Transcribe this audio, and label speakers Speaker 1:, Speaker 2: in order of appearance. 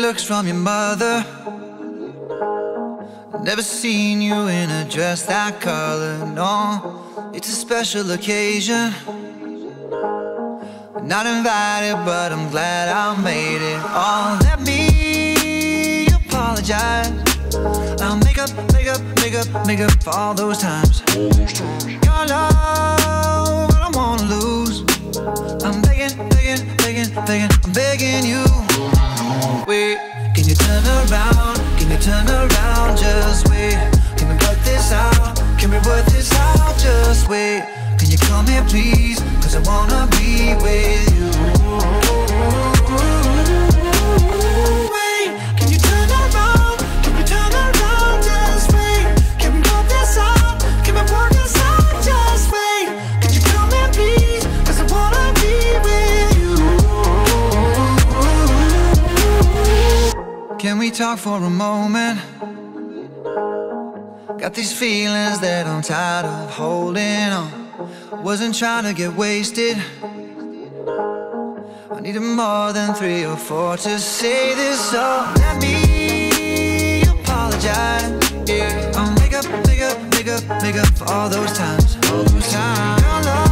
Speaker 1: looks from your mother. Never seen you in a dress that color, no. It's a special occasion. Not invited, but I'm glad I made it. Oh, let me apologize. I'll make up for all those times. Your love, I don't wanna lose. I'm begging, I'm begging you. Wait, can you turn around? Can you turn around? Just wait. Can we work this out? Can we work this out? Just wait. Can you come here please? Cause I wanna be with you. Wait, can you turn around? Can we turn around? Just wait. Can we work this out? Can we work this out? Just wait. Can you come here please? Cause I wanna be with you. Can we talk for a moment? Got these feelings that I'm tired of holding on. Wasn't trying to get wasted. I needed more than 3 or 4 to say this. So let me apologize. Yeah, I'll make up for all those times. All those times.